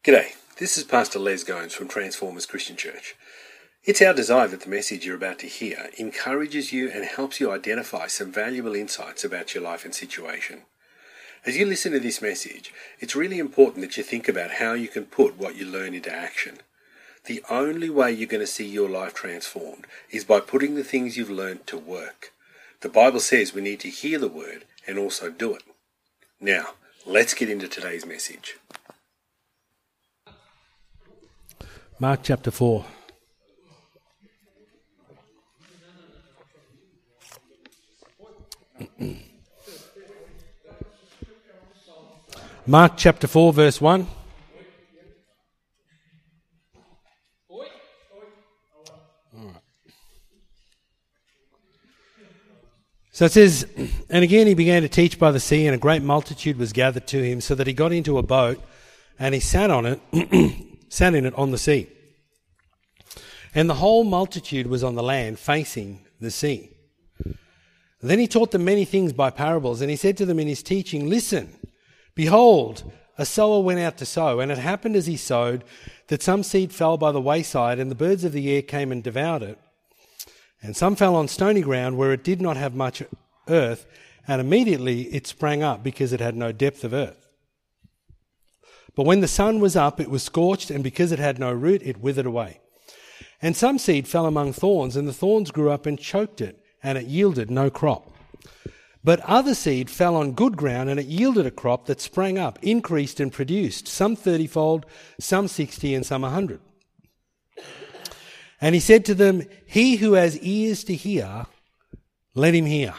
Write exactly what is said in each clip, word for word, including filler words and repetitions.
G'day, this is Pastor Les Gomes from Transformers Christian Church. It's our desire that the message you're about to hear encourages you and helps you identify some valuable insights about your life and situation. As you listen to this message, it's really important that you think about how you can put what you learn into action. The only way you're going to see your life transformed is by putting the things you've learned to work. The Bible says we need to hear the word and also do it. Now, let's get into today's message. Mark chapter four. Mark chapter four, verse one. So it says, and again he began to teach by the sea, and a great multitude was gathered to him, so that he got into a boat, and he sat on it, sat in it on the sea. And the whole multitude was on the land, facing the sea. Then he taught them many things by parables, and he said to them in his teaching, Listen, behold, a sower went out to sow, and it happened as he sowed that some seed fell by the wayside, and the birds of the air came and devoured it. And some fell on stony ground where it did not have much earth, and immediately it sprang up because it had no depth of earth. But when the sun was up, it was scorched, and because it had no root, it withered away. And some seed fell among thorns, and the thorns grew up and choked it, and it yielded no crop. But other seed fell on good ground, and it yielded a crop that sprang up, increased and produced, some thirtyfold, some sixty, and some a hundred. And he said to them, He who has ears to hear, let him hear.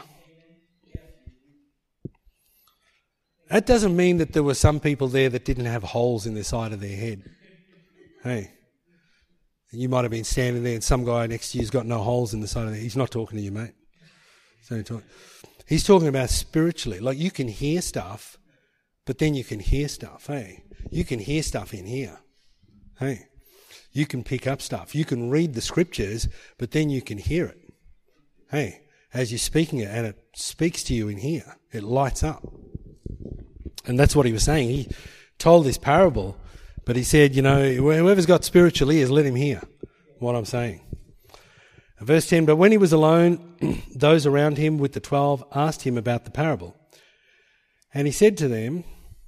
That doesn't mean that there were some people there that didn't have holes in the side of their head. Hey, you might have been standing there and some guy next to you's got no holes in the side of their head. He's not talking to you, mate. He's, talking. He's talking about spiritually. Like you can hear stuff, but then you can hear stuff. Hey, you can hear stuff in here. Hey. You can pick up stuff. You can read the scriptures, but then you can hear it. Hey, as you're speaking it, and it speaks to you in here. It lights up. And that's what he was saying. He told this parable, but he said, you know, whoever's got spiritual ears, let him hear what I'm saying. Verse ten, but when he was alone, those around him with the twelve asked him about the parable. And he said to them,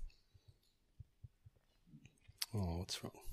oh, what's wrong?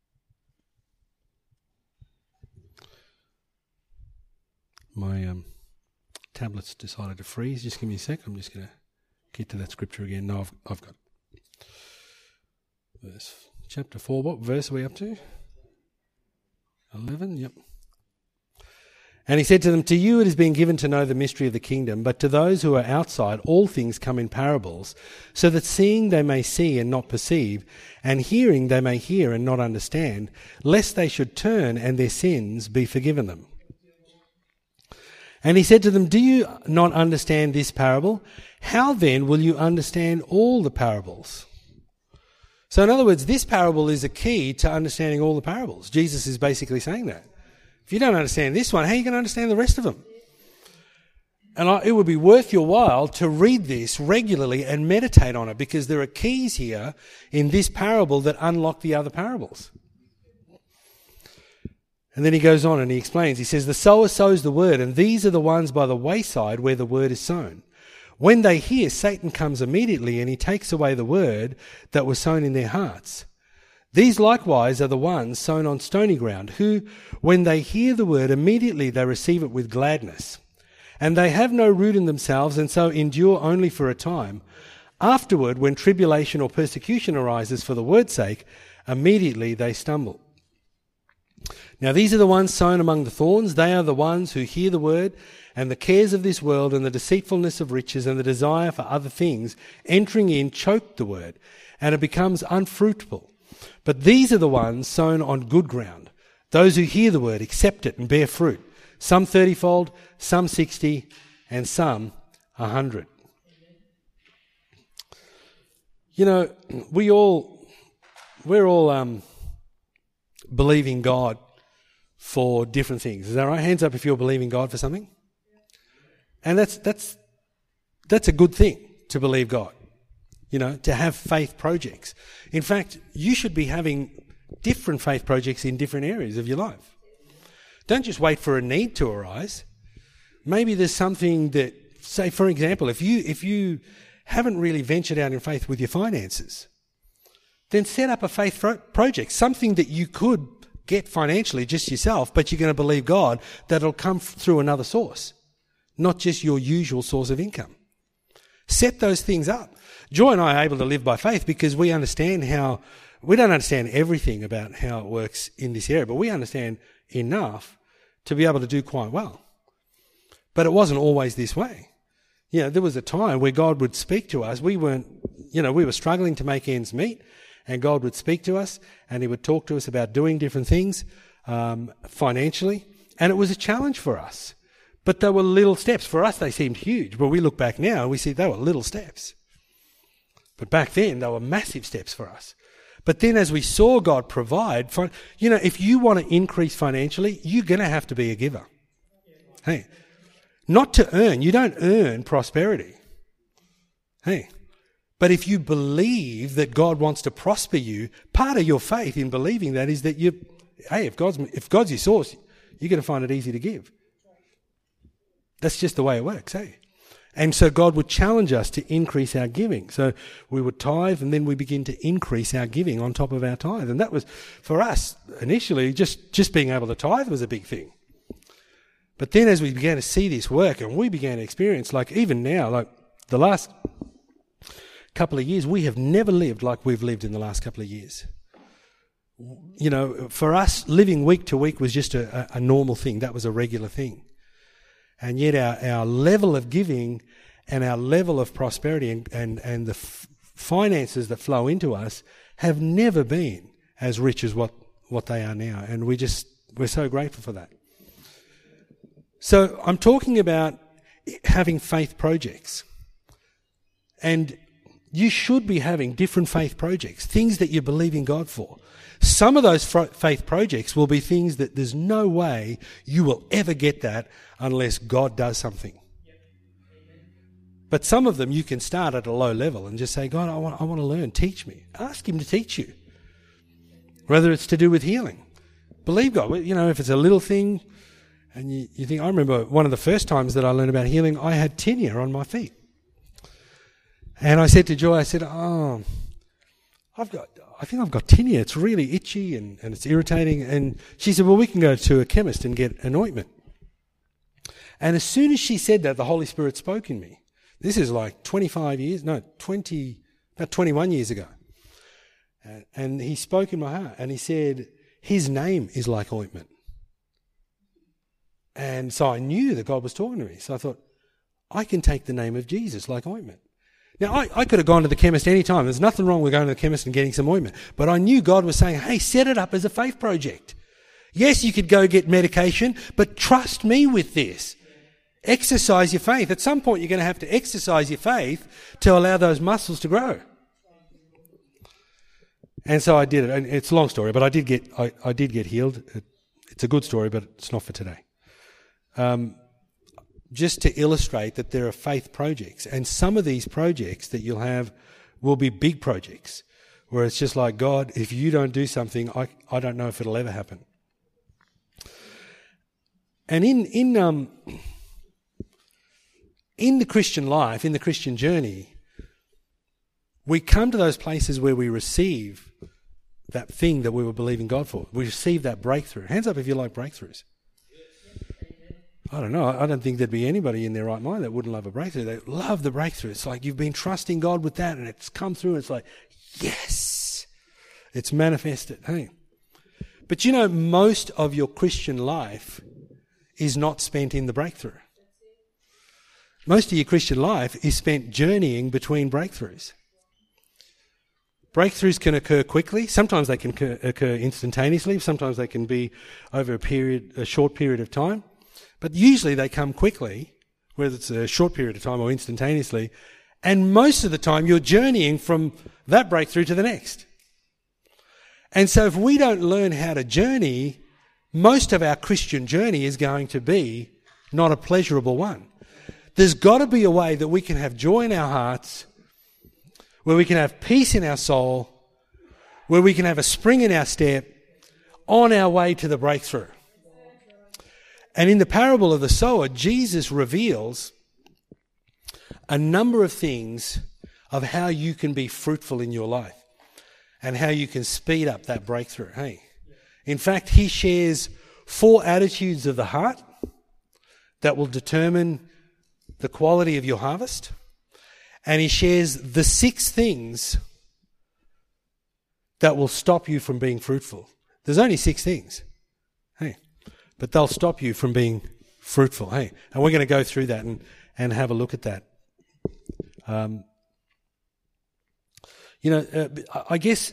My um, tablet's decided to freeze. Just give me a sec. I'm just going to get to that scripture again. No, I've, I've got it. Verse, chapter four. What verse are we up to? eleven, yep. And he said to them, To you it has been given to know the mystery of the kingdom, but to those who are outside all things come in parables, so that seeing they may see and not perceive, and hearing they may hear and not understand, lest they should turn and their sins be forgiven them. And he said to them, Do you not understand this parable? How then will you understand all the parables? So in other words, this parable is a key to understanding all the parables. Jesus is basically saying that. If you don't understand this one, how are you going to understand the rest of them? And it would be worth your while to read this regularly and meditate on it, because there are keys here in this parable that unlock the other parables. And then he goes on and he explains. He says, The sower sows the word, and these are the ones by the wayside where the word is sown. When they hear, Satan comes immediately, and he takes away the word that was sown in their hearts. These likewise are the ones sown on stony ground, who, when they hear the word, immediately they receive it with gladness. And they have no root in themselves, and so endure only for a time. Afterward, when tribulation or persecution arises for the word's sake, immediately they stumble. Now these are the ones sown among the thorns. They are the ones who hear the word, and the cares of this world and the deceitfulness of riches and the desire for other things entering in choke the word, and it becomes unfruitful. But these are the ones sown on good ground, those who hear the word, accept it, and bear fruit, some thirtyfold, some sixty, and some a hundred. You know, we all, we're all um, believing God for different things. Is that right? Hands up if you're believing God for something. And that's that's that's a good thing, to believe God. You you know, to have faith projects. In fact, you should be having different faith projects in different areas of your life. Don't just wait for a need to arise. Maybe there's something that, say, for example, if you if you haven't really ventured out in faith with your finances, then set up a faith pro- project, something that you could get financially just yourself, but you're going to believe God that it'll come f- through another source, not just your usual source of income. Set those things up. Joy and I are able to live by faith because we understand how, we don't understand everything about how it works in this area, but we understand enough to be able to do quite well. But it wasn't always this way. You know, there was a time where God would speak to us. We weren't, you know, we were struggling to make ends meet, and God would speak to us and he would talk to us about doing different things um, financially. And it was a challenge for us. But they were little steps. For us, they seemed huge. But we look back now, we see they were little steps. But back then, they were massive steps for us. But then as we saw God provide, you know, if you want to increase financially, you're going to have to be a giver. Hey, not to earn. You don't earn prosperity. Hey, but if you believe that God wants to prosper you, part of your faith in believing that is that you, hey, if God's, if God's your source, you're going to find it easy to give. That's just the way it works, hey? And so God would challenge us to increase our giving. So we would tithe and then we begin to increase our giving on top of our tithe. And that was, for us, initially, just, just being able to tithe was a big thing. But then as we began to see this work and we began to experience, like even now, like the last couple of years, we have never lived like we've lived in the last couple of years. You know, for us, living week to week was just a, a normal thing. That was a regular thing. And yet our, our level of giving and our level of prosperity and, and, and the f- finances that flow into us have never been as rich as what, what they are now. And we just, we're so grateful for that. So I'm talking about having faith projects. And you should be having different faith projects, things that you believe in God for. Some of those faith projects will be things that there's no way you will ever get that unless God does something. But some of them you can start at a low level and just say, God, I want, I want to learn. Teach me. Ask him to teach you. Whether it's to do with healing. Believe God. You know, if it's a little thing and you, you think, I remember one of the first times that I learned about healing, I had tinea on my feet. And I said to Joy, I said, oh, I've got, I think I've got tinea. It's really itchy and, and it's irritating. And she said, well, we can go to a chemist and get an ointment. And as soon as she said that, the Holy Spirit spoke in me. This is like twenty-five years, no, twenty, about twenty-one years ago. Uh, and he spoke in my heart and he said, his name is like ointment. And so I knew that God was talking to me. So I thought, I can take the name of Jesus like ointment. Now, I, I could have gone to the chemist any time. There's nothing wrong with going to the chemist and getting some ointment. But I knew God was saying, hey, set it up as a faith project. Yes, you could go get medication, but trust me with this. Exercise your faith. At some point, you're going to have to exercise your faith to allow those muscles to grow. And so I did it. And it's a long story, but I did get I, I did get healed. It, it's a good story, but it's not for today. Um, just to illustrate that there are faith projects. And some of these projects that you'll have will be big projects where it's just like, God, if you don't do something, I, I don't know if it'll ever happen. And in in um in the Christian life, in the Christian journey, we come to those places where we receive that thing that we were believing God for. We receive that breakthrough. Hands up if you like breakthroughs. I don't know. I don't think there'd be anybody in their right mind that wouldn't love a breakthrough. They love the breakthrough. It's like you've been trusting God with that and it's come through. It's like, yes, it's manifested. Hey, but you know, most of your Christian life is not spent in the breakthrough. Most of your Christian life is spent journeying between breakthroughs. Breakthroughs can occur quickly. Sometimes they can occur, occur instantaneously. Sometimes they can be over a period, a short period of time. But usually they come quickly, whether it's a short period of time or instantaneously. And most of the time you're journeying from that breakthrough to the next. And so if we don't learn how to journey, most of our Christian journey is going to be not a pleasurable one. There's got to be a way that we can have joy in our hearts. where we can have peace in our soul, where we can have a spring in our step on our way to the breakthrough. And in the parable of the sower, Jesus reveals a number of things of how you can be fruitful in your life and how you can speed up that breakthrough. Hey, in fact, he shares four attitudes of the heart that will determine the quality of your harvest. And he shares the six things that will stop you from being fruitful. There's only six things. Hey, but they'll stop you from being fruitful. Hey, and we're going to go through that and, and have a look at that. Um, you know, uh, I guess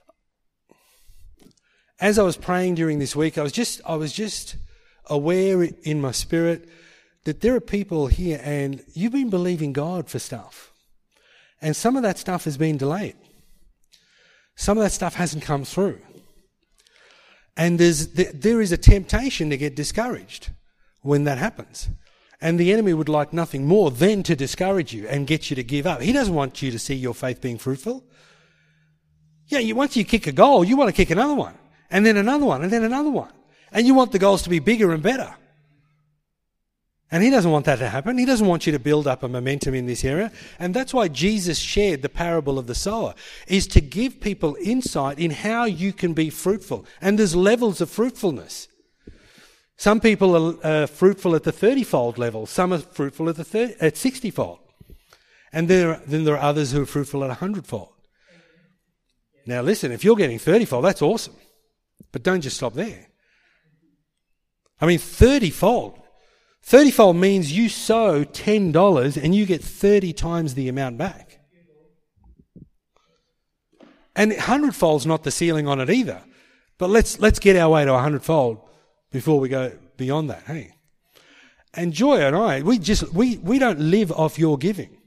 as I was praying during this week, I was just I was just aware in my spirit that there are people here and you've been believing God for stuff. And some of that stuff has been delayed. Some of that stuff hasn't come through. And there's there is a temptation to get discouraged when that happens. And the enemy would like nothing more than to discourage you and get you to give up. He doesn't want you to see your faith being fruitful. Yeah, you, once you kick a goal, you want to kick another one, and then another one, and then another one. And you want the goals to be bigger and better. And he doesn't want that to happen. He doesn't want you to build up a momentum in this area. And that's why Jesus shared the parable of the sower, is to give people insight in how you can be fruitful. And there's levels of fruitfulness. Some people are uh, fruitful at the thirty-fold level. Some are fruitful at the thirty, at sixty-fold. And there, then there are others who are fruitful at one hundred-fold. Now listen, if you're getting thirty-fold, that's awesome. But don't just stop there. I mean, thirty-fold. thirty-fold means you sow ten dollars and you get thirty times the amount back. And one hundred-fold's not the ceiling on it either. But let's let's get our way to one hundred-fold before we go beyond that, hey. And Joy and I, we just we, we don't live off your giving.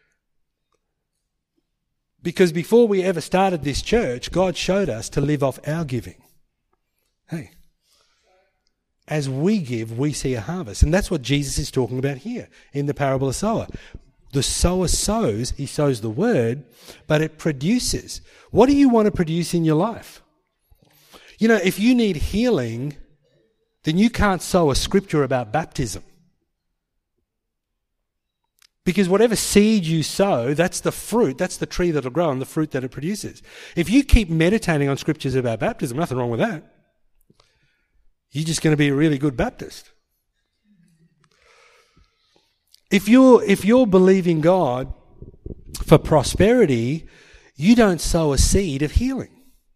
Because before we ever started this church, God showed us to live off our giving. Hey. As we give, we see a harvest. And that's what Jesus is talking about here in the parable of the sower. The sower sows, he sows the word, but it produces. What do you want to produce in your life? You know, if you need healing, then you can't sow a scripture about baptism. Because whatever seed you sow, that's the fruit, that's the tree that'll grow and the fruit that it produces. If you keep meditating on scriptures about baptism, nothing wrong with that. You're just going to be a really good Baptist. If you're, if you're believing God for prosperity, you don't sow a seed of healing.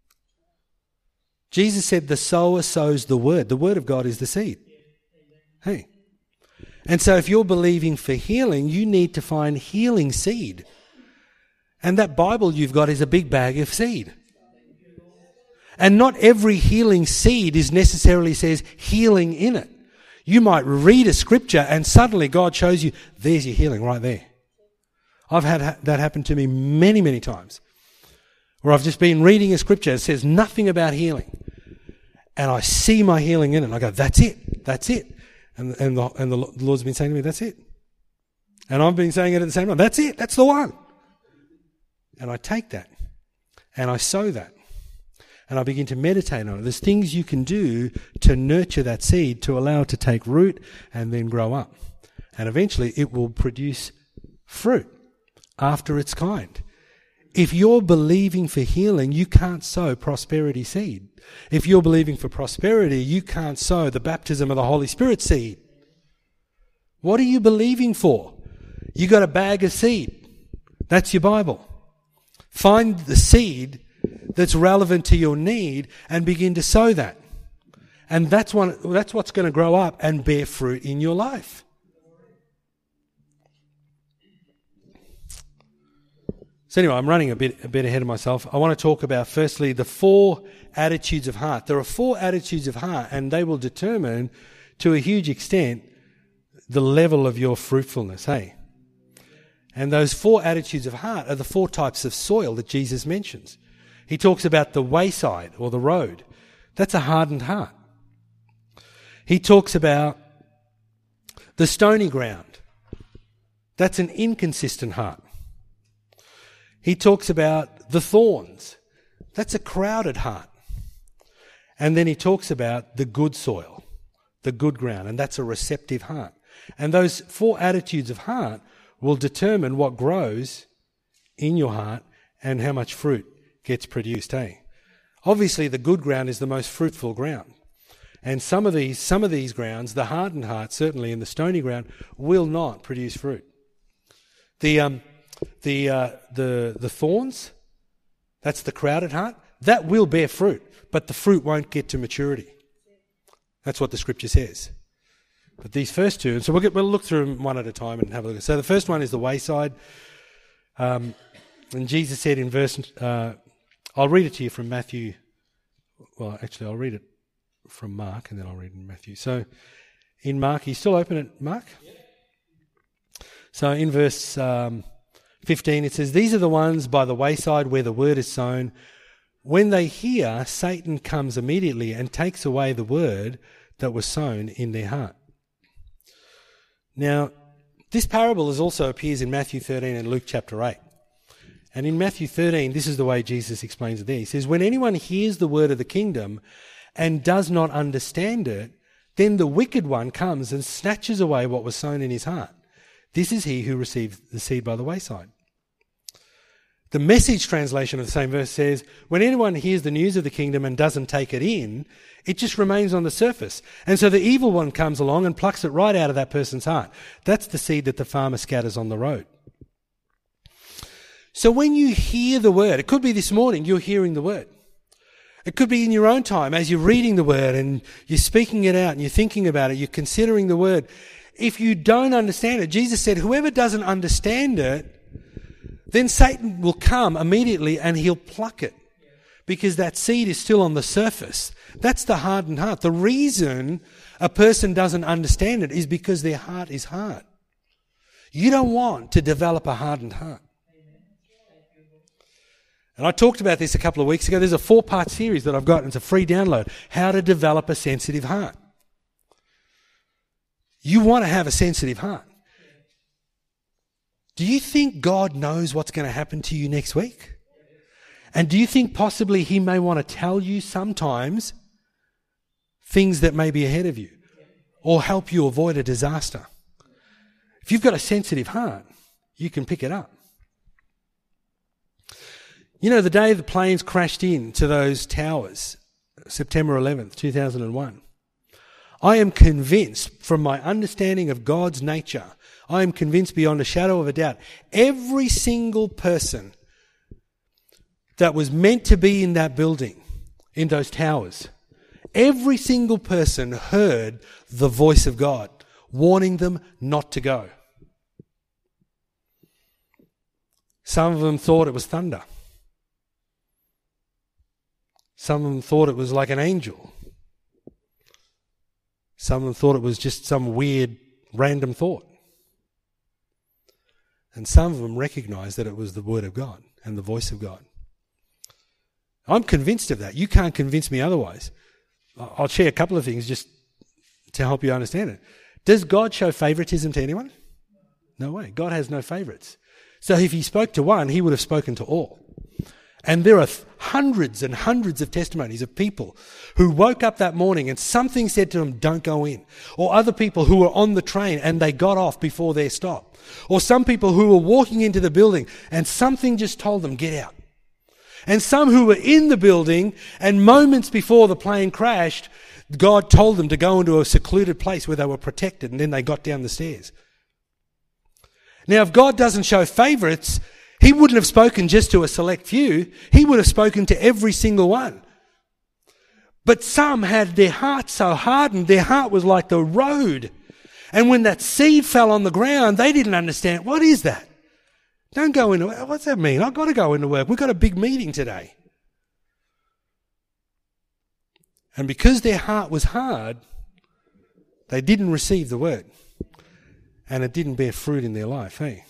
Jesus said the sower sows the word. The word of God is the seed. Hey. And so if you're believing for healing, you need to find healing seed. And that Bible you've got is a big bag of seed. And not every healing seed is necessarily says healing in it. You might read a scripture and suddenly God shows you, there's your healing right there. I've had ha- that happen to me many, many times. Where I've just been reading a scripture that says nothing about healing. And I see my healing in it. And I go, that's it. That's it. And, and, the, and the Lord's been saying to me, that's it. And I've been saying it at the same time, that's it. That's the one. And I take that. And I sow that. And I begin to meditate on it. There's things you can do to nurture that seed, to allow it to take root and then grow up. And eventually it will produce fruit after its kind. If you're believing for healing, you can't sow prosperity seed. If you're believing for prosperity, you can't sow the baptism of the Holy Spirit seed. What are you believing for? You got a bag of seed. That's your Bible. Find the seed that's relevant to your need and begin to sow that. And that's one, that's what's going to grow up and bear fruit in your life. So anyway, I'm running a bit a bit ahead of myself. I want to talk about, firstly, the four attitudes of heart. There are four attitudes of heart, and they will determine, to a huge extent, the level of your fruitfulness, hey? And those four attitudes of heart are the four types of soil that Jesus mentions. He talks about the wayside or the road. That's a hardened heart. He talks about the stony ground. That's an inconsistent heart. He talks about the thorns. That's a crowded heart. And then he talks about the good soil, the good ground, and that's a receptive heart. And those four attitudes of heart will determine what grows in your heart and how much fruit gets produced, hey? Obviously, the good ground is the most fruitful ground. And some of these, some of these grounds, the hardened heart, certainly, and the stony ground, will not produce fruit. The um, the uh, the the thorns, that's the crowded heart, that will bear fruit, but the fruit won't get to maturity. That's what the scripture says. But these first two, and so we'll, get, we'll look through them one at a time and have a look. So the first one is the wayside. Um, and Jesus said in verse, uh, I'll read it to you from Matthew. Well, actually, I'll read it from Mark, and then I'll read in Matthew. So in Mark, you still open it, Mark? Yep. So in verse um, fifteen, it says, these are the ones by the wayside where the word is sown. When they hear, Satan comes immediately and takes away the word that was sown in their heart. Now, this parable is also appears in Matthew thirteen and Luke chapter eight. And in Matthew thirteen, this is the way Jesus explains it there. He says, when anyone hears the word of the kingdom and does not understand it, then the wicked one comes and snatches away what was sown in his heart. This is he who received the seed by the wayside. The Message translation of the same verse says, when anyone hears the news of the kingdom and doesn't take it in, it just remains on the surface. And so the evil one comes along and plucks it right out of that person's heart. That's the seed that the farmer scatters on the road. So when you hear the word, it could be this morning you're hearing the word. It could be in your own time as you're reading the word and you're speaking it out and you're thinking about it, you're considering the word. If you don't understand it, Jesus said, whoever doesn't understand it, then Satan will come immediately and he'll pluck it because that seed is still on the surface. That's the hardened heart. The reason a person doesn't understand it is because their heart is hard. You don't want to develop a hardened heart. And I talked about this a couple of weeks ago. There's a four-part series that I've got. It's a free download. How to develop a sensitive heart. You want to have a sensitive heart. Do you think God knows what's going to happen to you next week? And do you think possibly he may want to tell you sometimes things that may be ahead of you or help you avoid a disaster? If you've got a sensitive heart, you can pick it up. You know, the day the planes crashed into those towers, September eleventh, two thousand one, I am convinced from my understanding of God's nature, I am convinced beyond a shadow of a doubt, every single person that was meant to be in that building, in those towers, every single person heard the voice of God warning them not to go. Some of them thought it was thunder. Some of them thought it was like an angel. Some of them thought it was just some weird, random thought. And some of them recognized that it was the word of God and the voice of God. I'm convinced of that. You can't convince me otherwise. I'll share a couple of things just to help you understand it. Does God show favoritism to anyone? No way. God has no favorites. So if he spoke to one, he would have spoken to all. And there are hundreds and hundreds of testimonies of people who woke up that morning and something said to them, don't go in. Or other people who were on the train and they got off before their stop. Or some people who were walking into the building and something just told them, get out. And some who were in the building and moments before the plane crashed, God told them to go into a secluded place where they were protected, and then they got down the stairs. Now, if God doesn't show favorites, he wouldn't have spoken just to a select few. He would have spoken to every single one. But some had their heart so hardened, their heart was like the road. And when that seed fell on the ground, they didn't understand, what is that? Don't go into work. What's that mean? I've got to go into work. We've got a big meeting today. And because their heart was hard, they didn't receive the word. And it didn't bear fruit in their life, hey?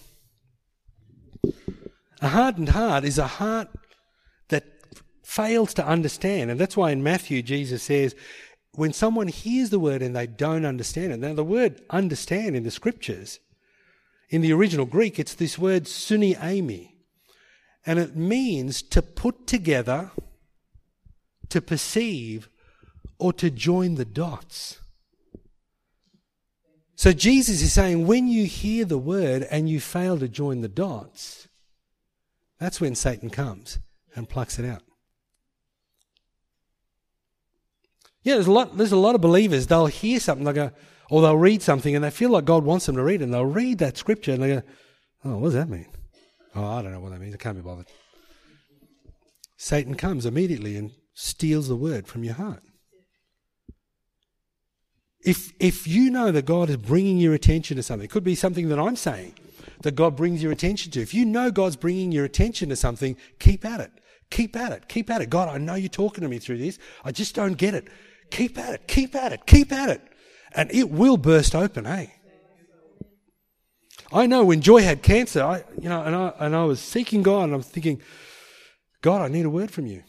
A hardened heart is a heart that fails to understand. And that's why in Matthew, Jesus says, when someone hears the word and they don't understand it. Now, the word understand in the scriptures, in the original Greek, it's this word suniami. And it means to put together, to perceive, or to join the dots. So Jesus is saying when you hear the word and you fail to join the dots, that's when Satan comes and plucks it out. Yeah, there's a lot, there's a lot of believers, they'll hear something, they'll go, or they'll read something and they feel like God wants them to read it, and they'll read that scripture and they go, oh, what does that mean? Oh, I don't know what that means, I can't be bothered. Satan comes immediately and steals the word from your heart. If if you know that God is bringing your attention to something, it could be something that I'm saying that God brings your attention to. If you know God's bringing your attention to something, keep at it. Keep at it. Keep at it. God, I know you're talking to me through this. I just don't get it. Keep at it. Keep at it. Keep at it. And it will burst open, eh? I know when Joy had cancer, I you know, and I and I was seeking God and I'm thinking, God, I need a word from you.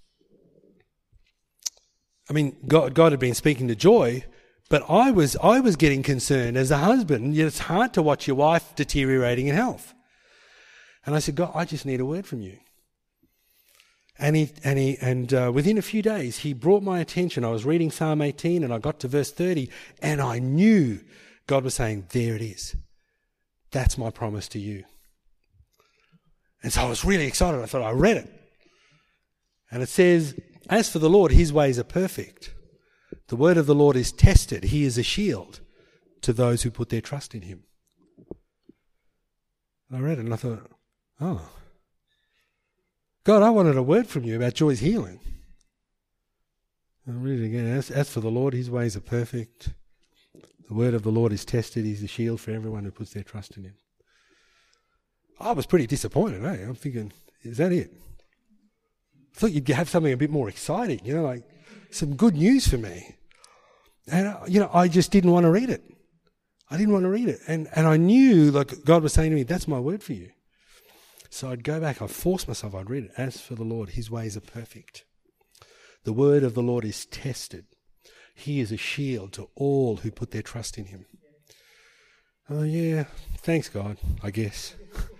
I mean, God, God had been speaking to Joy, but I was I was getting concerned as a husband. It's hard to watch your wife deteriorating in health. And I said, God, I just need a word from you. And he and he and uh, within a few days, he brought my attention. I was reading Psalm eighteen, and I got to verse thirty, and I knew God was saying, "There it is. That's my promise to you." And so I was really excited. I thought I read it, and it says, "As for the Lord, His ways are perfect. The word of the Lord is tested. He is a shield to those who put their trust in Him." And I read it, and I thought, "Oh." God, I wanted a word from you about Joy's healing. I'll read it again. As, as for the Lord, His ways are perfect. The word of the Lord is tested. He's a shield for everyone who puts their trust in Him. I was pretty disappointed, eh? I'm thinking, is that it? I thought you'd have something a bit more exciting, you know, like some good news for me. And, uh, you know, I just didn't want to read it. I didn't want to read it. And, and I knew, like, God was saying to me, that's my word for you. So I'd go back, I'd force myself, I'd read it. As for the Lord, His ways are perfect. The word of the Lord is tested. He is a shield to all who put their trust in Him. Oh yeah, thanks God, I guess.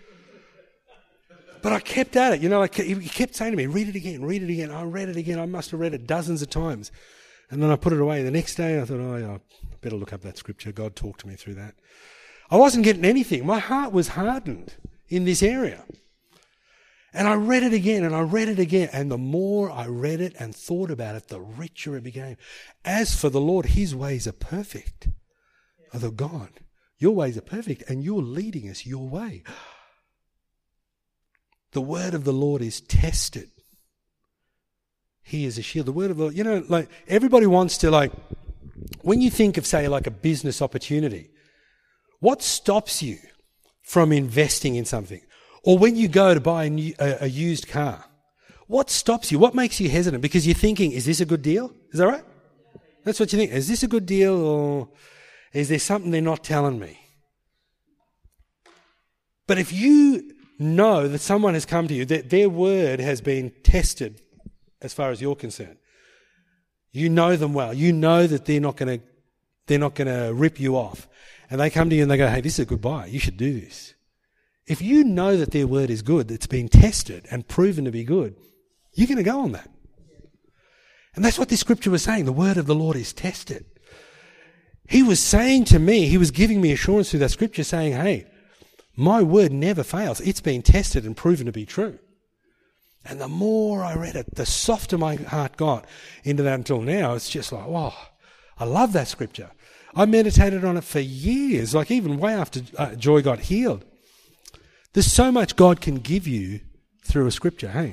But I kept at it, you know, I kept, he kept saying to me, read it again, read it again. I read it again, I must have read it dozens of times. And then I put it away. The next day I thought, oh yeah, I better look up that scripture. God talked to me through that. I wasn't getting anything. My heart was hardened in this area. And I read it again and I read it again. And the more I read it and thought about it, the richer it became. As for the Lord, His ways are perfect. I thought, God, your ways are perfect and you're leading us your way. The word of the Lord is tested. He is a shield. The word of the Lord, you know, like everybody wants to, like, when you think of, say, like a business opportunity, what stops you from investing in something? Or when you go to buy a, new, a, a used car, what stops you? What makes you hesitant? Because you're thinking, is this a good deal? Is that right? That's what you think. Is this a good deal, or is there something they're not telling me? But if you know that someone has come to you, that their word has been tested as far as you're concerned, you know them well. You know that they're not going to they're not going to rip you off. And they come to you and they go, hey, this is a good buy. You should do this. If you know that their word is good, it's been tested and proven to be good, you're going to go on that. And that's what this scripture was saying. The word of the Lord is tested. He was saying to me, he was giving me assurance through that scripture saying, hey, my word never fails. It's been tested and proven to be true. And the more I read it, the softer my heart got into that until now. It's just like, wow, I love that scripture. I meditated on it for years, like even way after uh, Joy got healed. There's so much God can give you through a scripture, hey?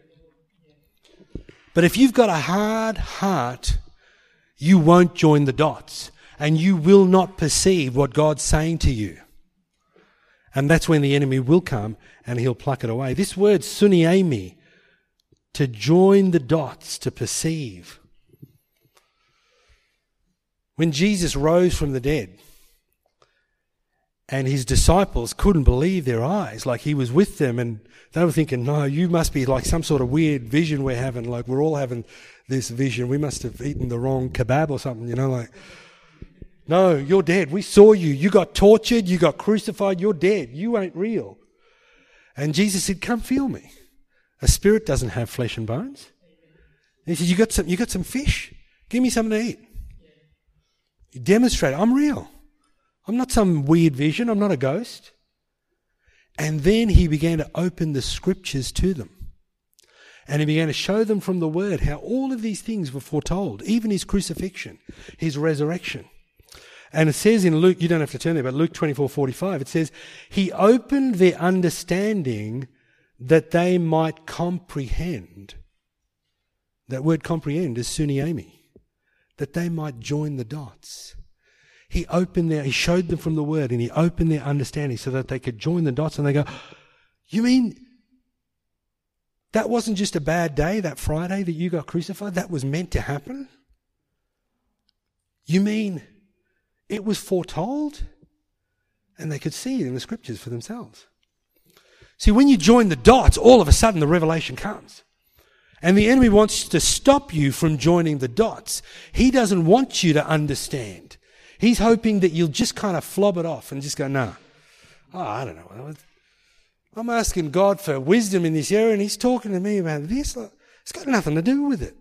But if you've got a hard heart, you won't join the dots and you will not perceive what God's saying to you. And that's when the enemy will come and he'll pluck it away. This word, suniemi, to join the dots, to perceive. When Jesus rose from the dead and his disciples couldn't believe their eyes, like he was with them and they were thinking, no, you must be like some sort of weird vision we're having, like we're all having this vision. We must have eaten the wrong kebab or something, you know, like, no, you're dead. We saw you. You got tortured. You got crucified. You're dead. You ain't real. And Jesus said, come feel me. A spirit doesn't have flesh and bones. And he said, you got some, you got some fish? Give me something to eat. He demonstrated, I'm real. I'm not some weird vision. I'm not a ghost. And then he began to open the scriptures to them. And he began to show them from the word how all of these things were foretold, even his crucifixion, his resurrection. And it says in Luke, you don't have to turn there, but Luke twenty-four forty-five, it says, he opened their understanding that they might comprehend. That word comprehend is suniemi. That they might join the dots. He opened their, he showed them from the word and he opened their understanding so that they could join the dots and they go, you mean that wasn't just a bad day, that Friday that you got crucified? That was meant to happen? You mean it was foretold? And they could see it in the scriptures for themselves. See, when you join the dots, all of a sudden the revelation comes. And the enemy wants to stop you from joining the dots. He doesn't want you to understand. He's hoping that you'll just kind of flob it off and just go, nah, oh, I don't know. I'm asking God for wisdom in this area and he's talking to me about this. It's got nothing to do with it.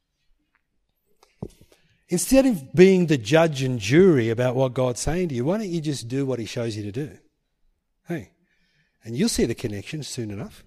Instead of being the judge and jury about what God's saying to you, why don't you just do what he shows you to do? Hey, and you'll see the connection soon enough.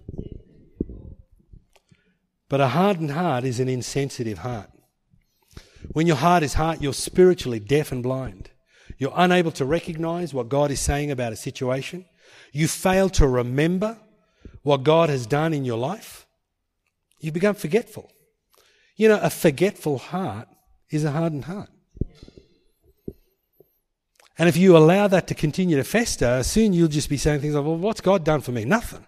But a hardened heart is an insensitive heart. When your heart is hard, you're spiritually deaf and blind. You're unable to recognize what God is saying about a situation. You fail to remember what God has done in your life. You become forgetful. You know, a forgetful heart is a hardened heart. And if you allow that to continue to fester, soon you'll just be saying things like, well, what's God done for me? Nothing.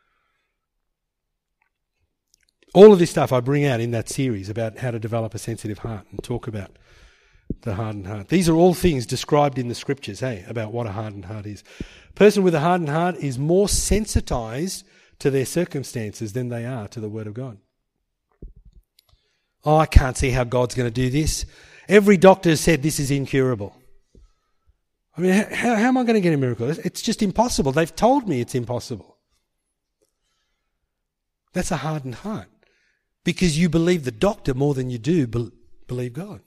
All of this stuff I bring out in that series about how to develop a sensitive heart and talk about the hardened heart. These are all things described in the scriptures, hey, about what a hardened heart is. A person with a hardened heart is more sensitized to their circumstances than they are to the word of God. Oh, I can't see how God's going to do this. Every doctor has said this is incurable. I mean, how, how am I going to get a miracle? It's just impossible. They've told me it's impossible. That's a hardened heart. Because you believe the doctor more than you do be- believe God.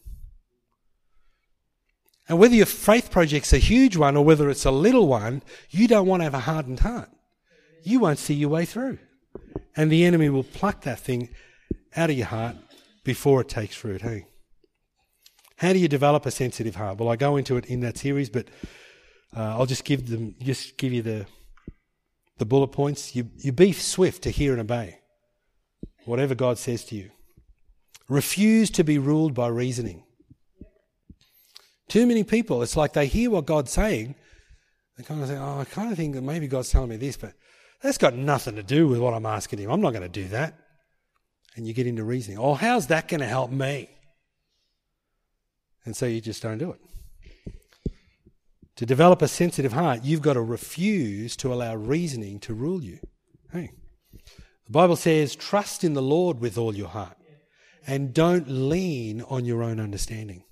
And whether your faith project's a huge one or whether it's a little one, you don't want to have a hardened heart. You won't see your way through. And the enemy will pluck that thing out of your heart before it takes root. Hey, how do you develop a sensitive heart? Well, I go into it in that series, but uh, I'll just give them, just give you the the bullet points. You you be swift to hear and obey whatever God says to you. Refuse to be ruled by reasoning. Too many people, it's like they hear what God's saying, they kind of say, oh, I kind of think that maybe God's telling me this, but that's got nothing to do with what I'm asking him. I'm not going to do that. And you get into reasoning. Oh, how's that going to help me? And so you just don't do it. To develop a sensitive heart, you've got to refuse to allow reasoning to rule you. Hey, the Bible says, trust in the Lord with all your heart and don't lean on your own understanding.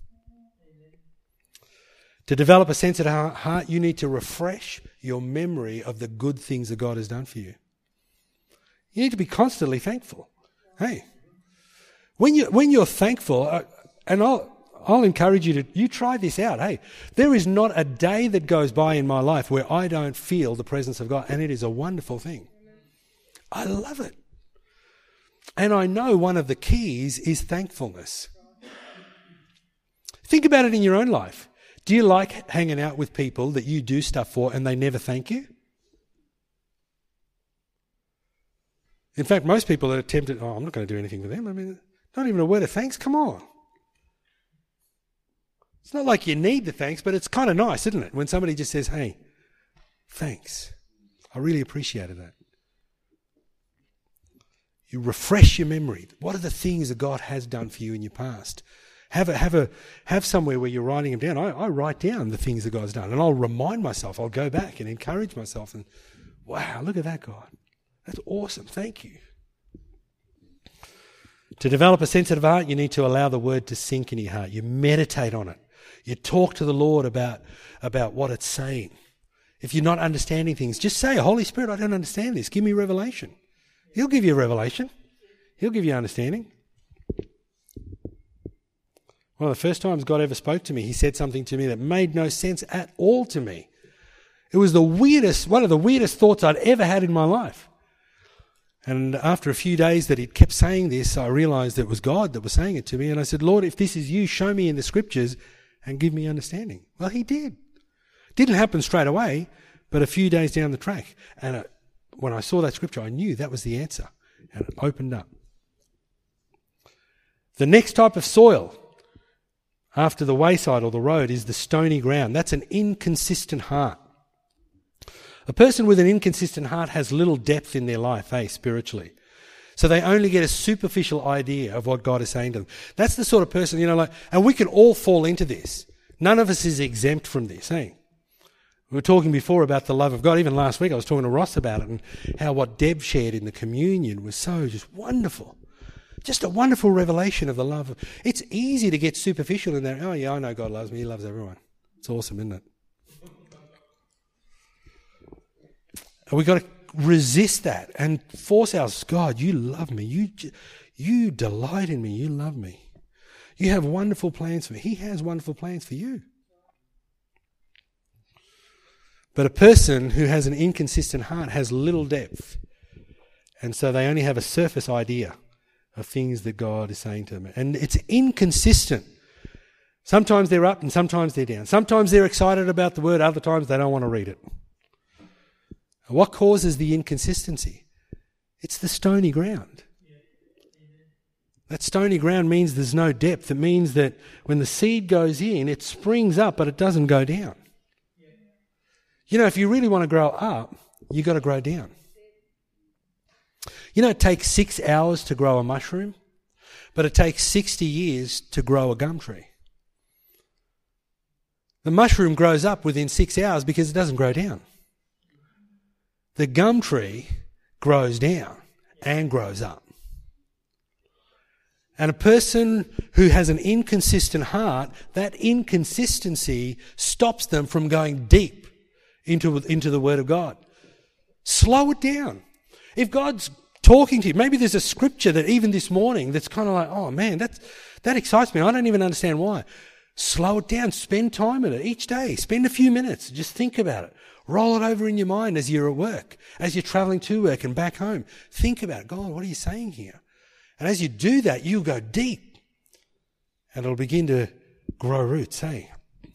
To develop a sensitive heart, you need to refresh your memory of the good things that God has done for you. You need to be constantly thankful. Hey, when you when you're thankful, uh, and I'll I'll encourage you to you try this out. Hey, there is not a day that goes by in my life where I don't feel the presence of God, and it is a wonderful thing. I love it, and I know one of the keys is thankfulness. Think about it in your own life. Do you like hanging out with people that you do stuff for and they never thank you? In fact, most people are tempted, oh, I'm not going to do anything for them. I mean, not even a word of thanks. Come on. It's not like you need the thanks, but it's kind of nice, isn't it? When somebody just says, hey, thanks. I really appreciated that. You refresh your memory. What are the things that God has done for you in your past? Have a, have a, have somewhere where you're writing them down. I, I write down the things that God's done, and I'll remind myself. I'll go back and encourage myself. And wow, look at that, God. That's awesome. Thank you. To develop a sensitive heart, you need to allow the word to sink in your heart. You meditate on it. You talk to the Lord about, about what it's saying. If you're not understanding things, just say, Holy Spirit, I don't understand this. Give me revelation. He'll give you revelation. He'll give you understanding. One of the first times God ever spoke to me, he said something to me that made no sense at all to me. It was the weirdest, one of the weirdest thoughts I'd ever had in my life. And after a few days that he kept saying this, I realized it was God that was saying it to me. And I said, Lord, if this is you, show me in the scriptures and give me understanding. Well, he did. Didn't happen straight away, but a few days down the track. And it, when I saw that scripture, I knew that was the answer. And it opened up. The next type of soil after the wayside or the road is the stony ground. That's an inconsistent heart. A person with an inconsistent heart has little depth in their life, eh, spiritually. So they only get a superficial idea of what God is saying to them. That's the sort of person, you know, like, and we can all fall into this. None of us is exempt from this, eh? We were talking before about the love of God. Even last week I was talking to Ross about it and how what Deb shared in the communion was so just wonderful. Just a wonderful revelation of the love. Of, it's easy to get superficial in there. Oh yeah, I know God loves me. He loves everyone. It's awesome, isn't it? And we've got to resist that and force ourselves, God, you love me. You, you delight in me. You love me. You have wonderful plans for me. He has wonderful plans for you. But a person who has an inconsistent heart has little depth. And so they only have a surface idea of things that God is saying to them. And it's inconsistent. Sometimes they're up and sometimes they're down. Sometimes they're excited about the word, other times they don't want to read it. And what causes the inconsistency? It's the stony ground. That stony ground means there's no depth. It means that when the seed goes in, it springs up, but it doesn't go down. You know, if you really want to grow up, you've got to grow down. You know, it takes six hours to grow a mushroom, but it takes sixty years to grow a gum tree. The mushroom grows up within six hours because it doesn't grow down. The gum tree grows down and grows up. And a person who has an inconsistent heart, that inconsistency stops them from going deep into, into the Word of God. Slow it down. If God's talking to you, maybe there's a scripture that even this morning that's kind of like, oh man, that's, that excites me. I don't even understand why. Slow it down. Spend time in it each day. Spend a few minutes. Just think about it. Roll it over in your mind as you're at work, as you're traveling to work and back home. Think about it. God, what are you saying here? And as you do that, you'll go deep and it'll begin to grow roots, hey?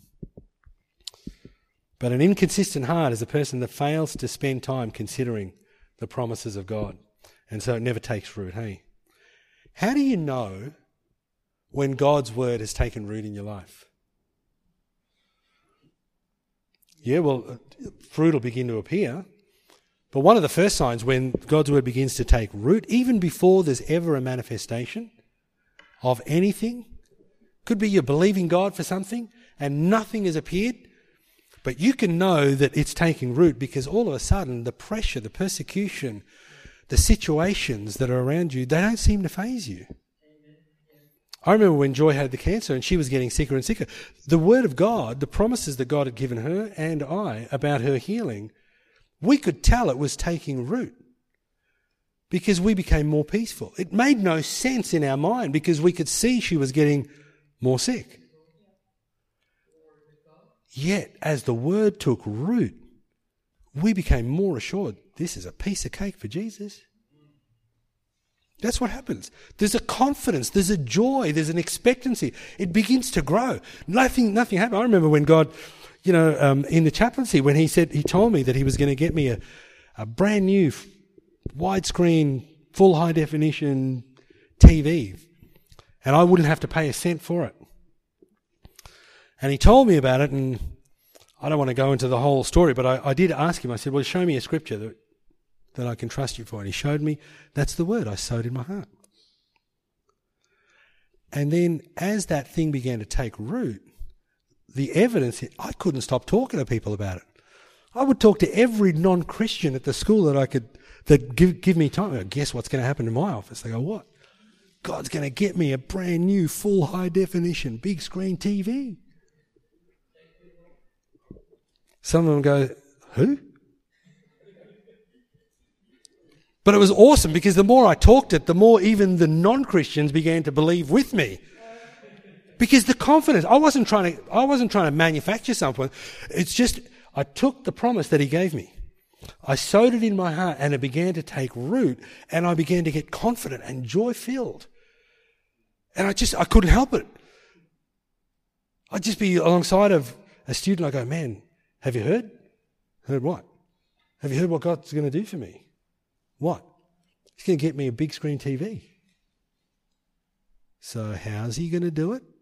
But an inconsistent heart is a person that fails to spend time considering the promises of God. And so it never takes root, hey? How do you know when God's word has taken root in your life? Yeah, well, fruit will begin to appear. But one of the first signs when God's word begins to take root, even before there's ever a manifestation of anything, could be you're believing God for something and nothing has appeared, but you can know that it's taking root because all of a sudden the pressure, the persecution, the situations that are around you, they don't seem to faze you. I remember when Joy had the cancer and she was getting sicker and sicker. The word of God, the promises that God had given her and I about her healing, we could tell it was taking root because we became more peaceful. It made no sense in our mind because we could see she was getting more sick. Yet, as the word took root, we became more assured this is a piece of cake for Jesus. That's what happens. There's a confidence, there's a joy, there's an expectancy. It begins to grow. Nothing, nothing happened. I remember when God, you know, um, in the chaplaincy, when he said, he told me that he was going to get me a, a brand new widescreen, full high definition T V, and I wouldn't have to pay a cent for it. And he told me about it, and I don't want to go into the whole story, but I, I did ask him, I said, well, show me a scripture that, that I can trust you for. And he showed me, that's the word I sowed in my heart. And then as that thing began to take root, the evidence, I couldn't stop talking to people about it. I would talk to every non-Christian at the school that I could, that give, give me time. I guess what's going to happen in my office? They go, what? God's going to get me a brand new full high definition big screen T V. Some of them go, who? But it was awesome because the more I talked it, the more even the non-Christians began to believe with me. Because the confidence, I wasn't trying to, I wasn't trying to manufacture something. It's just, I took the promise that he gave me. I sowed it in my heart and it began to take root and I began to get confident and joy-filled. And I just, I couldn't help it. I'd just be alongside of a student, I go, man, have you heard? Heard what? Have you heard what God's going to do for me? What? He's going to get me a big screen T V. So how's he going to do it?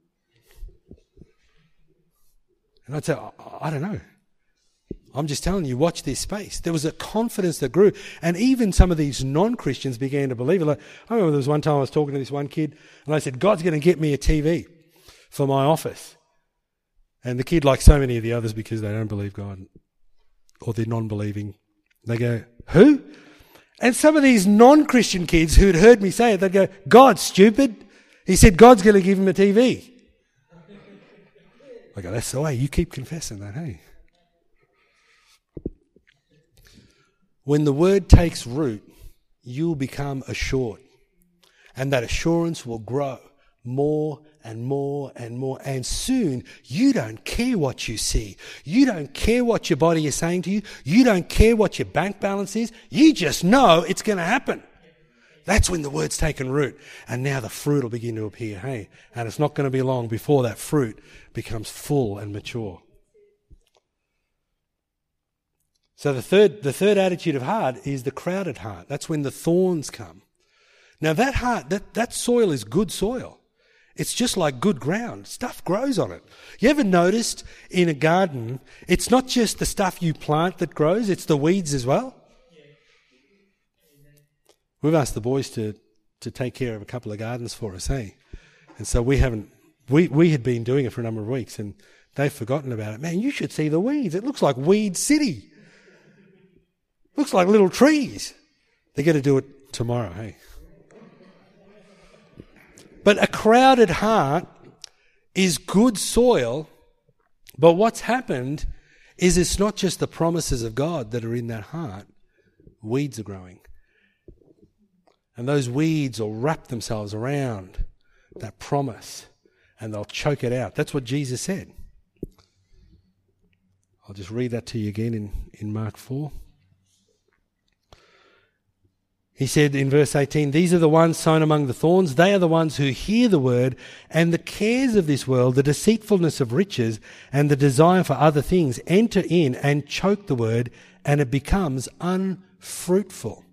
And I'd say, I, I don't know. I'm just telling you, watch this space. There was a confidence that grew. And even some of these non-Christians began to believe it. Like, I remember there was one time I was talking to this one kid and I said, God's going to get me a T V for my office. And the kid, like so many of the others, because they don't believe God or they're non-believing, they go, who? And some of these non-Christian kids who had heard me say it, they'd go, God, stupid. He said God's going to give him a T V. I go, that's the way. You keep confessing that, hey? When the word takes root, you'll become assured. And that assurance will grow more and more and more. And soon, you don't care what you see. You don't care what your body is saying to you. You don't care what your bank balance is. You just know it's going to happen. That's when the word's taken root. And now the fruit will begin to appear, hey? And it's not going to be long before that fruit becomes full and mature. So the third, the third attitude of heart is the crowded heart. That's when the thorns come. Now that heart, that, that soil is good soil. It's just like good ground. Stuff grows on it. You ever noticed in a garden, it's not just the stuff you plant that grows, it's the weeds as well? We've asked the boys to, to take care of a couple of gardens for us, hey? And so we haven't, we, we had been doing it for a number of weeks and they've forgotten about it. Man, you should see the weeds. It looks like Weed City. Looks like little trees. They're going to do it tomorrow, hey? But a crowded heart is good soil, but what's happened is it's not just the promises of God that are in that heart. Weeds are growing. And those weeds will wrap themselves around that promise and they'll choke it out. That's what Jesus said. I'll just read that to you again in, in Mark four. He said in verse eighteen, these are the ones sown among the thorns. They are the ones who hear the word, and the cares of this world, the deceitfulness of riches, and the desire for other things enter in and choke the word, and it becomes unfruitful.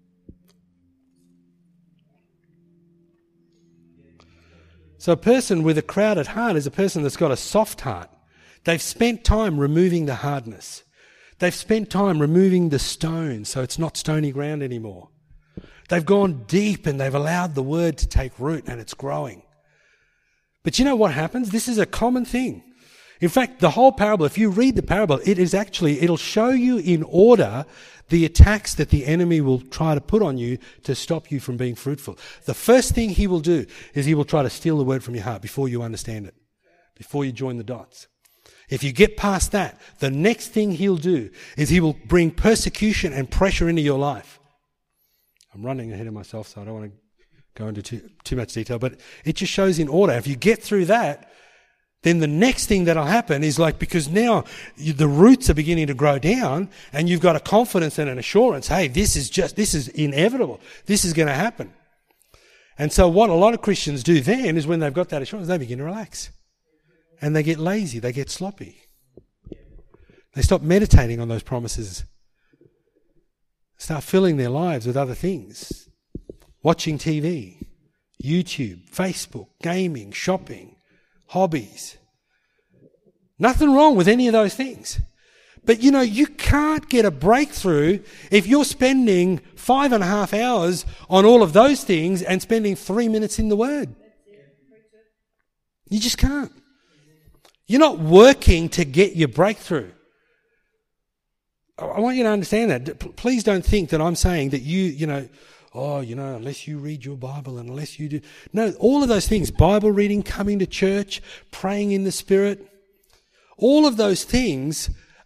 So a person with a crowded heart is a person that's got a soft heart. They've spent time removing the hardness. They've spent time removing the stone, so it's not stony ground anymore. They've gone deep and they've allowed the word to take root and it's growing. But you know what happens? This is a common thing. In fact, the whole parable, if you read the parable, it is actually, it'll show you in order the attacks that the enemy will try to put on you to stop you from being fruitful. The first thing he will do is he will try to steal the word from your heart before you understand it, before you join the dots. If you get past that, the next thing he'll do is he will bring persecution and pressure into your life. I'm running ahead of myself, so I don't want to go into too, too much detail, but it just shows in order. If you get through that, then the next thing that'll happen is like, because now you, the roots are beginning to grow down and you've got a confidence and an assurance, hey, this is just, this is inevitable. This is going to happen. And so what a lot of Christians do then is when they've got that assurance, they begin to relax. And they get lazy, they get sloppy. They stop meditating on those promises. Start filling their lives with other things. Watching T V, YouTube, Facebook, gaming, shopping, hobbies. Nothing wrong with any of those things. But you know, you can't get a breakthrough if you're spending five and a half hours on all of those things and spending three minutes in the Word. You just can't. You're not working to get your breakthrough. I want you to understand that. Please don't think that I'm saying that you, you know, oh, you know, unless you read your Bible and unless you do. No, all of those things, Bible reading, coming to church, praying in the Spirit, all of those things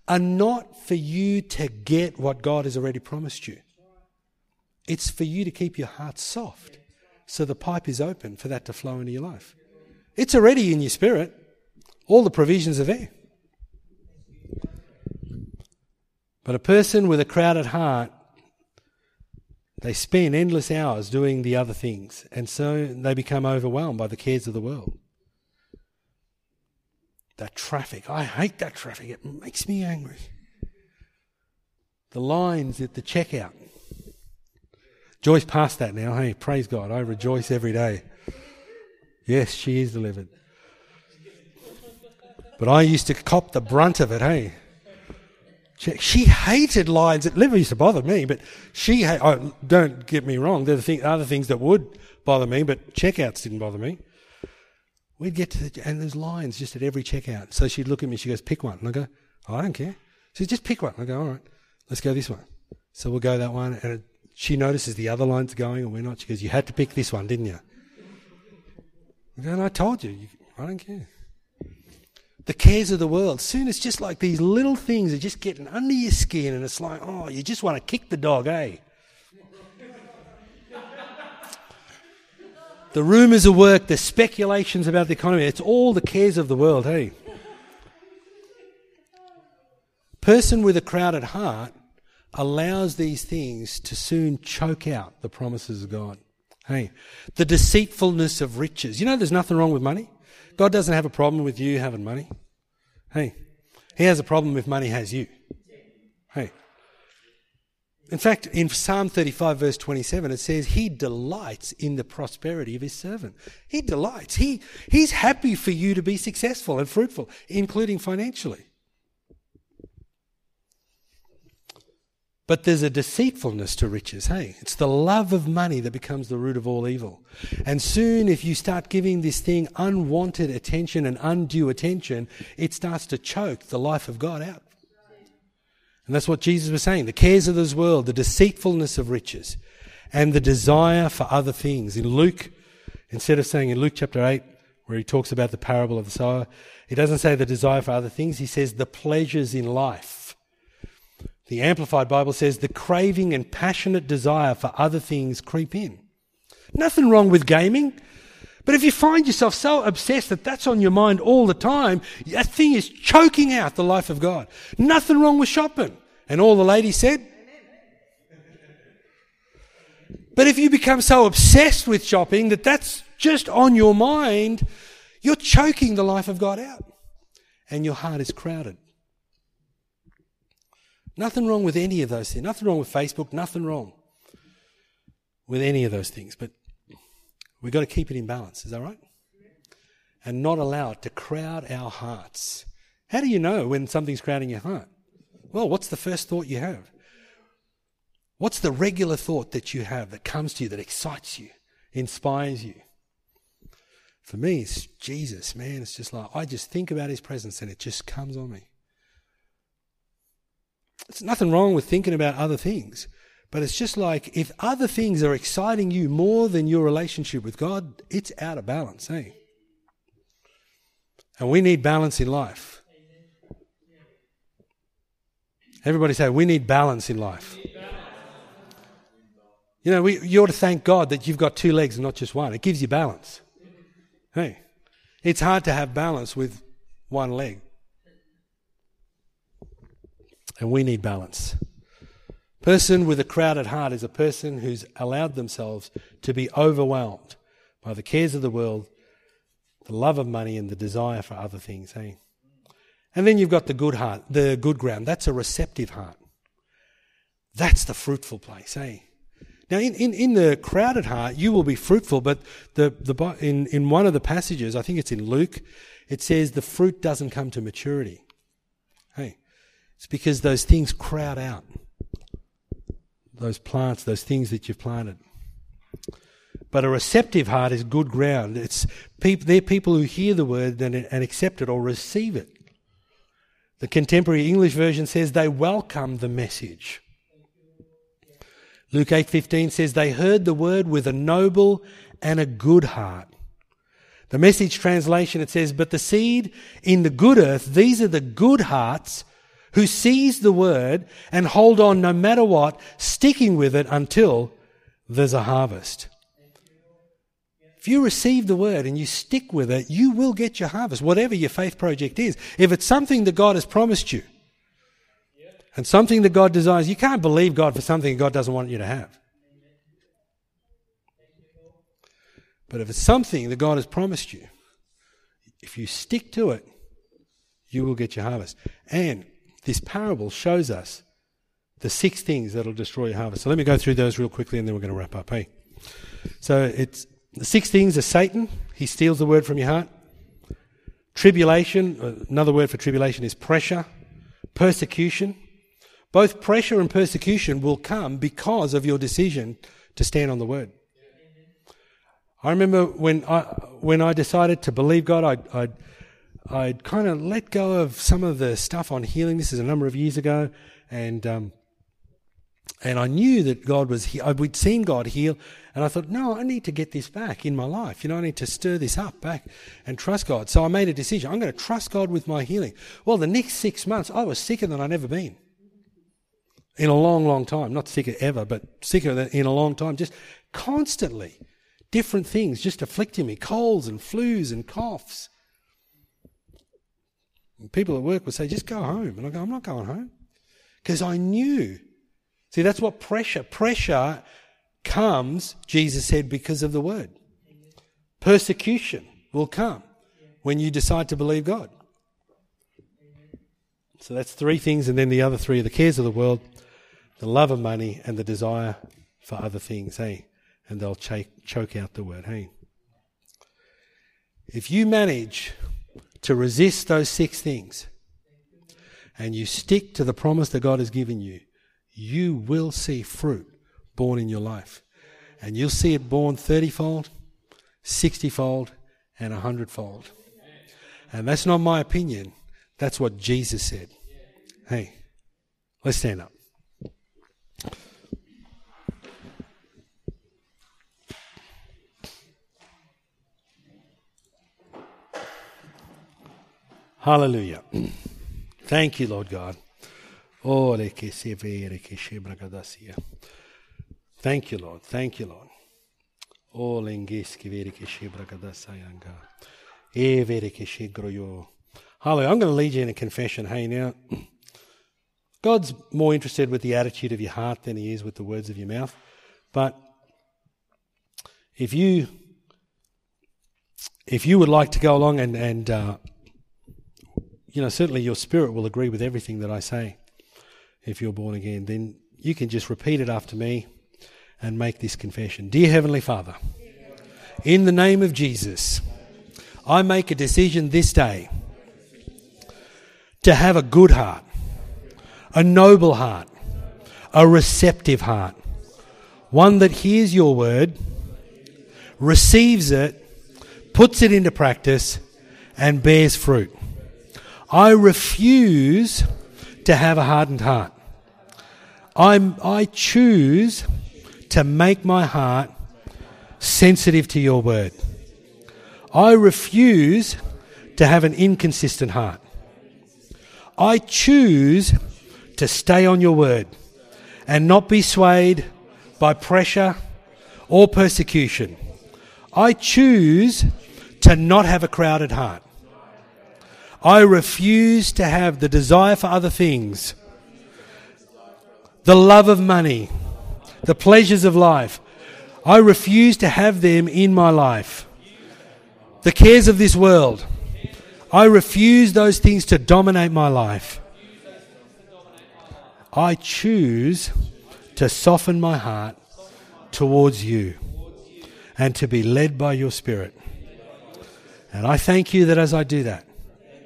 are not for you to get what God has already promised you. It's for you to keep your heart soft so the pipe is open for that to flow into your life. It's already in your spirit. All the provisions are there. But a person with a crowded heart, they spend endless hours doing the other things, and so they become overwhelmed by the cares of the world. That traffic, I hate that traffic. It makes me angry. The lines at the checkout. Joy's past that now, hey, praise God. I rejoice every day. Yes, she is delivered. But I used to cop the brunt of it, hey. She hated lines. It never used to bother me, but she ha- oh, don't get me wrong, there are the thing, other things that would bother me, but checkouts didn't bother me. We'd get to the, and there's lines just at every checkout. So she'd look at me, she goes, pick one. And I go, oh, I don't care. She says, just pick one. I go, all right, let's go this one. So we'll go that one, and it, she notices the other lines going and we're not. She goes, you had to pick this one, didn't you? I go, and I told you, you I don't care. The cares of the world. Soon it's just like these little things are just getting under your skin, and it's like, oh, you just want to kick the dog, eh? The rumours of work, the speculations about the economy, it's all the cares of the world, hey? Person with a crowded heart allows these things to soon choke out the promises of God. Hey, the deceitfulness of riches. You know there's nothing wrong with money. God doesn't have a problem with you having money. Hey, he has a problem if money has you. Hey. In fact, in Psalm thirty-five verse twenty-seven, it says he delights in the prosperity of his servant. He delights. He, he's happy for you to be successful and fruitful, including financially. But there's a deceitfulness to riches, hey? It's the love of money that becomes the root of all evil. And soon if you start giving this thing unwanted attention and undue attention, it starts to choke the life of God out. And that's what Jesus was saying. The cares of this world, the deceitfulness of riches, and the desire for other things. In Luke, instead of saying in Luke chapter eight, where he talks about the parable of the sower, he doesn't say the desire for other things, he says the pleasures in life. The Amplified Bible says the craving and passionate desire for other things creep in. Nothing wrong with gaming, but if you find yourself so obsessed that that's on your mind all the time, that thing is choking out the life of God. Nothing wrong with shopping. And all the ladies said? But if you become so obsessed with shopping that that's just on your mind, you're choking the life of God out. And your heart is crowded. Nothing wrong with any of those things. Nothing wrong with Facebook. Nothing wrong with any of those things. But we've got to keep it in balance. Is that right? And not allow it to crowd our hearts. How do you know when something's crowding your heart? Well, what's the first thought you have? What's the regular thought that you have that comes to you, that excites you, inspires you? For me, it's Jesus, man. It's just like, I just think about his presence and it just comes on me. There's nothing wrong with thinking about other things, but it's just like if other things are exciting you more than your relationship with God, it's out of balance, eh? And we need balance in life. Everybody say, we need balance in life. You know, we, you ought to thank God that you've got two legs and not just one. It gives you balance. Hey, it's hard to have balance with one leg. And we need balance. Person with a crowded heart is a person who's allowed themselves to be overwhelmed by the cares of the world, the love of money, and the desire for other things. Hey? And then you've got the good heart, the good ground. That's a receptive heart. That's the fruitful place. Hey? Now, in, in, in the crowded heart, you will be fruitful, but the, the in, in one of the passages, I think it's in Luke, it says the fruit doesn't come to maturity. Hey? It's because those things crowd out those plants, those things that you've planted. But a receptive heart is good ground. It's people, they're people who hear the word and, and accept it or receive it. The contemporary English version says they welcome the message. Luke eight fifteen says they heard the word with a noble and a good heart. The Message translation, it says, but the seed in the good earth, these are the good hearts who seize the word and hold on no matter what, sticking with it until there's a harvest. If you receive the word and you stick with it, you will get your harvest, whatever your faith project is. If it's something that God has promised you and something that God desires, you can't believe God for something God doesn't want you to have. But if it's something that God has promised you, if you stick to it, you will get your harvest. And this parable shows us the six things that will destroy your harvest. So let me go through those real quickly and then we're going to wrap up. Hey, so it's the six things are Satan. He steals the word from your heart. Tribulation, another word for tribulation is pressure. Persecution. Both pressure and persecution will come because of your decision to stand on the word. I remember when I when I decided to believe God, I'd, I'd, I'd kind of let go of some of the stuff on healing. This is a number of years ago. And um, and I knew that God was he- we'd seen God heal. And I thought, no, I need to get this back in my life. You know, I need to stir this up back and trust God. So I made a decision. I'm going to trust God with my healing. Well, the next six months, I was sicker than I'd ever been. In a long, long time. Not sicker ever, but sicker than in a long time. Just constantly. Different things just afflicting me. Colds and flus and coughs. And people at work would say, just go home. And I go, I'm not going home. Because I knew. See, that's what pressure. Pressure comes, Jesus said, because of the word. Persecution will come when you decide to believe God. So that's three things, and then the other three are the cares of the world, the love of money, and the desire for other things, hey? And they'll ch- choke out the word, hey? If you manage to resist those six things and you stick to the promise that God has given you, you will see fruit born in your life. And you'll see it born thirty-fold, sixty-fold, and one hundred-fold. And that's not my opinion. That's what Jesus said. Hey, let's stand up. Hallelujah. Thank you, Lord God. Thank you, Lord. Thank you, Lord. Hallelujah. I'm going to lead you in a confession. Hey, now, God's more interested with the attitude of your heart than he is with the words of your mouth. But if you if you would like to go along and, and uh, you know, certainly your spirit will agree with everything that I say if you're born again, then you can just repeat it after me and make this confession. Dear Heavenly Father, in the name of Jesus, I make a decision this day to have a good heart, a noble heart, a receptive heart, one that hears your word, receives it, puts it into practice, and bears fruit. I refuse to have a hardened heart. I'm, I choose to make my heart sensitive to your word. I refuse to have an inconsistent heart. I choose to stay on your word and not be swayed by pressure or persecution. I choose to not have a crowded heart. I refuse to have the desire for other things, the love of money, the pleasures of life. I refuse to have them in my life. The cares of this world. I refuse those things to dominate my life. I choose to soften my heart towards you and to be led by your Spirit. And I thank you that as I do that,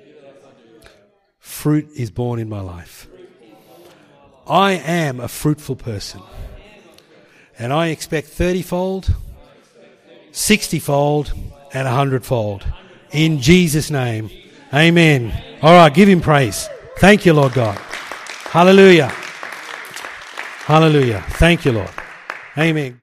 fruit is born in my life. I am a fruitful person. And I expect thirty-fold, sixty-fold, and one hundred-fold. In Jesus' name, amen. All right, give him praise. Thank you, Lord God. Hallelujah. Hallelujah. Thank you, Lord. Amen.